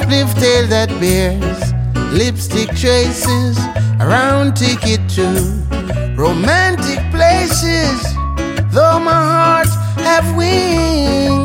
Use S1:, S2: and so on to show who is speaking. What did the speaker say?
S1: spliff tail that bears lipstick traces, a round ticket to romantic places. Though my heart have wings,